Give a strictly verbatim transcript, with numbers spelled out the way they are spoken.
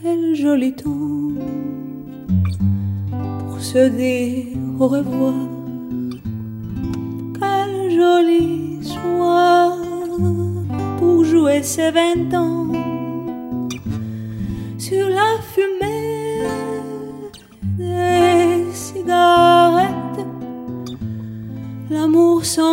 Quel joli temps pour se dire au revoir. Quel joli soir pour jouer ses vingt ans sur la fumée des cigarettes. L'amour sans